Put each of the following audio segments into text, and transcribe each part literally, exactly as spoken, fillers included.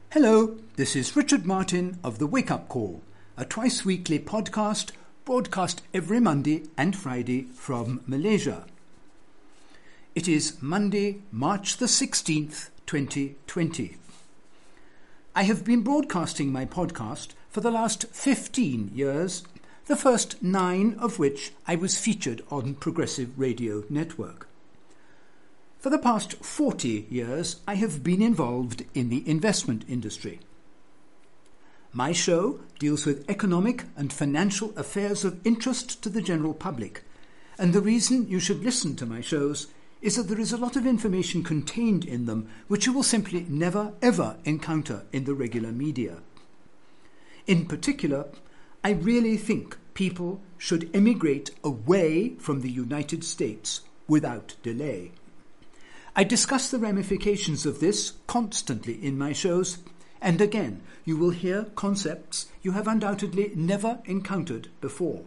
Hello, this is Richard Martin of The Wake Up Call, a twice-weekly podcast broadcast every Monday and Friday from Malaysia. It is Monday, March the sixteenth, twenty twenty. I have been broadcasting my podcast for the last fifteen years, the first nine of which I was featured on Progressive Radio Network. For the past forty years, I have been involved in the investment industry. My show deals with economic and financial affairs of interest to the general public, and the reason you should listen to my shows is that there is a lot of information contained in them which you will simply never ever encounter in the regular media. In particular, I really think people should emigrate away from the United States without delay. I discuss the ramifications of this constantly in my shows, and again, you will hear concepts you have undoubtedly never encountered before.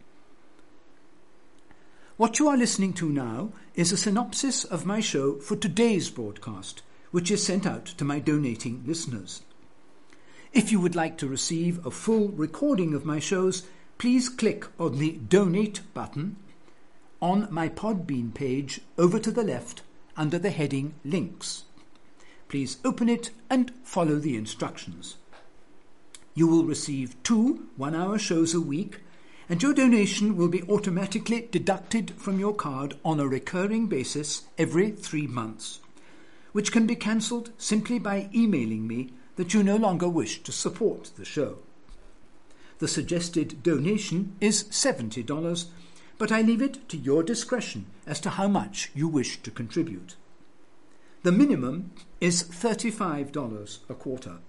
What you are listening to now is a synopsis of my show for today's broadcast, which is sent out to my donating listeners. If you would like to receive a full recording of my shows, please click on the Donate button on my Podbean page over to the left under the heading Links. Please open it and follow the instructions. You will receive two one-hour shows a week, and your donation will be automatically deducted from your card on a recurring basis every three months, which can be cancelled simply by emailing me that you no longer wish to support the show. The suggested donation is seventy dollars, but I leave it to your discretion as to how much you wish to contribute. The minimum is thirty-five dollars a quarter.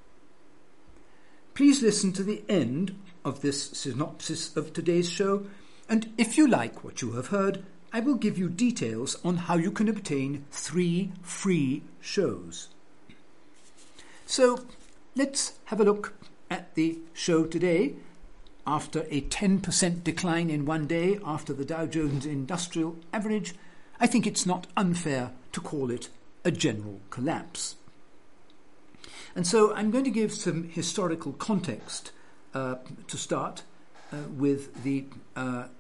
Please listen to the end of this synopsis of today's show, and if you like what you have heard, I will give you details on how you can obtain three free shows. So let's have a look at the show today. After a ten percent decline in one day after the Dow Jones Industrial Average, I think it's not unfair to call it a general collapse. And so I'm going to give some historical context uh, to start uh, with the uh,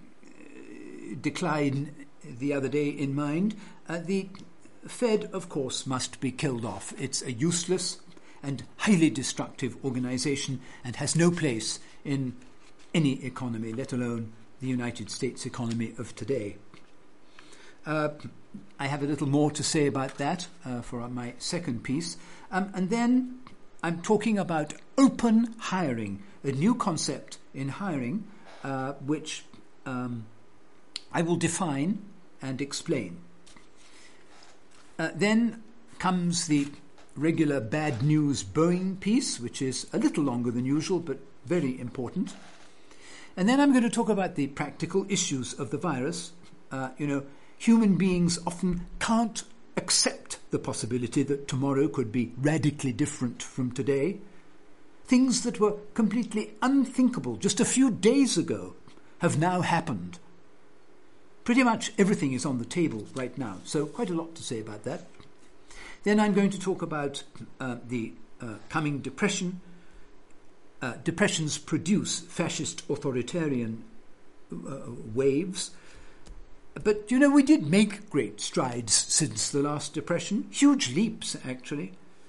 decline the other day in mind. Uh, the Fed, of course, must be killed off. It's a useless and highly destructive organization and has no place in any economy, let alone the United States economy of today. Uh, I have a little more to say about that uh, for my second piece. Um, and then I'm talking about open hiring, a new concept in hiring, uh, which um, I will define and explain. Uh, then comes the regular bad news Boeing piece, which is a little longer than usual, but very important. And then I'm going to talk about the practical issues of the virus. Uh, you know, human beings often can't accept the possibility that tomorrow could be radically different from today. Things that were completely unthinkable just a few days ago have now happened. Pretty much everything is on the table right now, so quite a lot to say about that. Then I'm going to talk about uh, the uh, coming depression. Uh, depressions produce fascist authoritarian uh, waves. But, you know, we did make great strides since the last depression. Huge leaps, actually.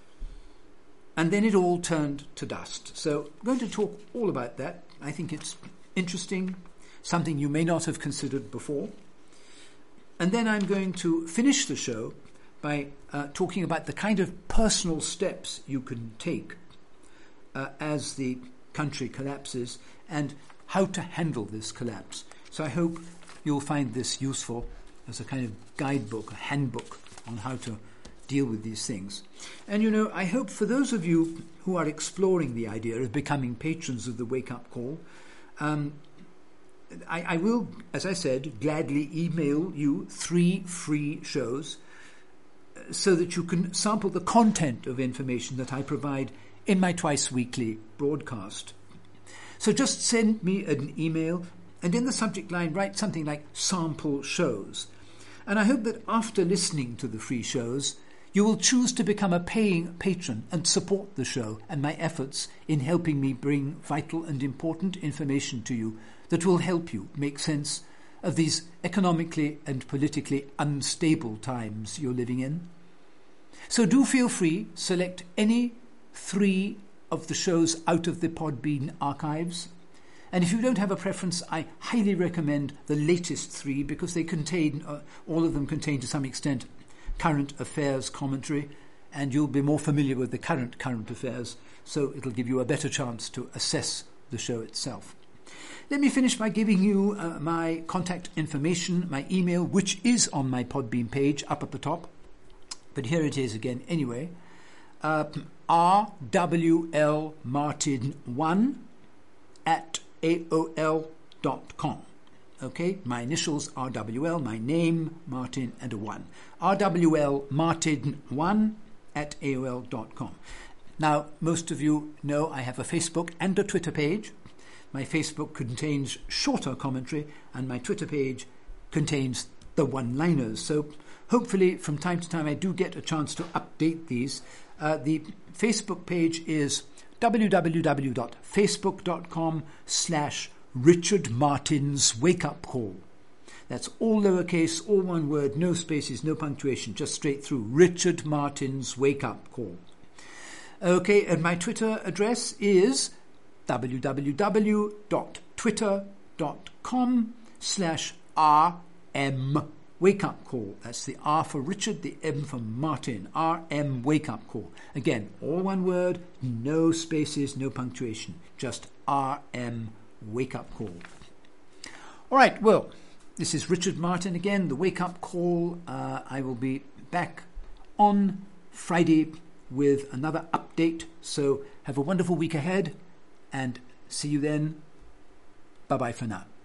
And then it all turned to dust. So I'm going to talk all about that. I think it's interesting, something you may not have considered before. And then I'm going to finish the show by uh, talking about the kind of personal steps you can take uh, as the country collapses and how to handle this collapse. So I hope you'll find this useful as a kind of guidebook, a handbook on how to deal with these things. And, you know, I hope for those of you who are exploring the idea of becoming patrons of the Wake Up Call, um, I, I will, as I said, gladly email you three free shows so that you can sample the content of information that I provide in my twice-weekly broadcast. So just send me an email and in the subject line write something like sample shows. And I hope that after listening to the free shows, you will choose to become a paying patron and support the show and my efforts in helping me bring vital and important information to you that will help you make sense of these economically and politically unstable times you're living in. So do feel free, select any three of the shows out of the Podbean archives. And if you don't have a preference, I highly recommend the latest three because they contain, uh, all of them contain to some extent, current affairs commentary, and you'll be more familiar with the current current affairs, so it'll give you a better chance to assess the show itself. Let me finish by giving you uh, my contact information, my email, which is on my Podbean page up at the top, but here it is again anyway. Uh, R W L Martin one at A O L dot com. Okay, my initials R W L, my name, Martin, and a one. R W L Martin one at A O L dot com. Now, most of you know I have a Facebook and a Twitter page. My Facebook contains shorter commentary, and my Twitter page contains the one-liners. So hopefully from time to time I do get a chance to update these. Uh, the Facebook page is w w w dot facebook dot com slash Richard Martin's Wake Up Call. That's all lowercase, all one word, no spaces, no punctuation, just straight through. Richard Martin's Wake Up Call. Okay, and my Twitter address is w w w dot twitter dot com slash R M Wake Up Call. That's the R for Richard, the M for Martin. R M Wake Up Call. Again, all one word, no spaces, no punctuation. Just R M Wake Up Call. All right, well, this is Richard Martin again, the Wake Up Call. Uh, I will be back on Friday with another update. So have a wonderful week ahead and see you then. Bye-bye for now.